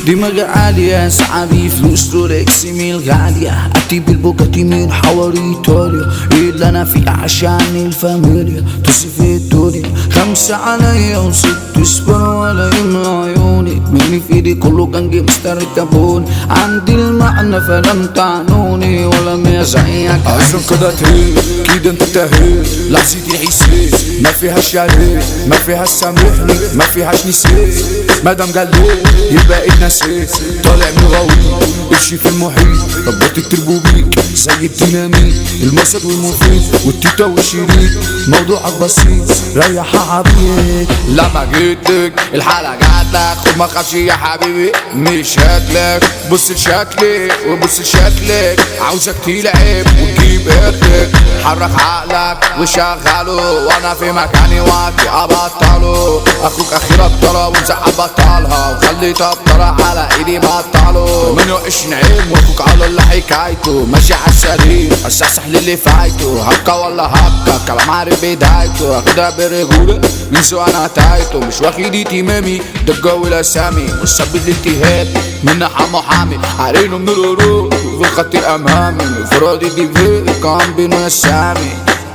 دماغي عالية سحابي فلوس رولكس ميل غالية أتي بالبوجاتي من حواري إيطاليا اللي أنا فيه عشان الفاميليا تصف الدنيا 5 عليا و6 سبر ولا يملى عيوني مني في ايدي كله كان جيمستر التابون عندي المعنى فلم تعنوني ولا مية زيك عشان كده تهيل كده انت تهيل لحظتي حسيت ما فيهاش عليك ما فيهاش سامحني ما فيهاش نسيت مادام قال لي يبقى اتنسيت طالع من غوي امشي في المحيط ربطت التربو بيك زي الديناميت المسد والمفيد والتيتا والشريط موضوعك بسيط ريح يا حبيبي لما جيتك الحالة جاتلك خد ما تخافش يا حبيبي مش هاتلك بص لشكلي وبص لشكلك عاوزك تلعب وتجيب اخرك حرك عقلك وشغله وانا في مكاني وقتي ابطله اخوك اخيرا طلب ومزعل بطلها وخلي طبطرة على ايدي بطله من يوقش نعيم واخوك على اللي حكايته ماشي عالسليم اساسح للي فايته هبكا ولا هبكا كلام عارف بدايته اخدها برجولة من سوى انا تايته مش واخد اهتمامي ده الجو الاسامي والسبب الالتهاب من حمو حامي عارينه من القرود في الخط الامامي انفرادي دي في كان بينه السامي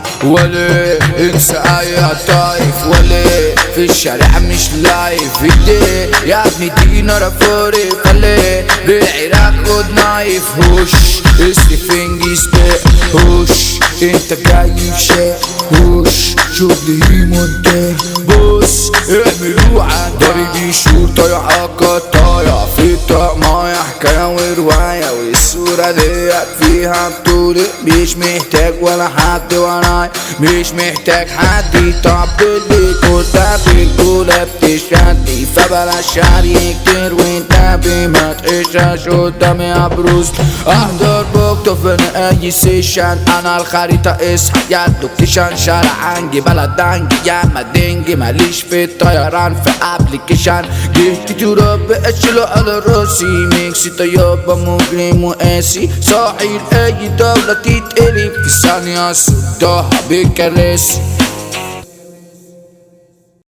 ولا انسى اي طايف ولا في الشارع مش لايف ايدي يا ابني دينا رفوري خلي بالعراق خد نايف هوش استفنجي سبق هوش انت جاي في شيء هوش شغلي منتهي بص اعملوا عن ضربي شورطة يا عقطايا في الطقماية حكاية ورواية والصورة ديت فيها بطولة مش محتاج ولا حد ورايا مش محتاج حد يطبل لي كل ده بالجولة بتشدي فبلاش شعري كتير وانت بما تقشاش قدامي يا بروس احضر بوقته في اي سيشن انا الخريطة اصحى يا دوكتيشن شارع عنجي بلد دنجي يا مدنجي ماليش في الطيران في ابليكيشن جهتي تراب اشيله على راسي ميكسي طيابة مجرم وقاسي صاحي لأي دولة تتقلب في ثانية صدها بالكراسي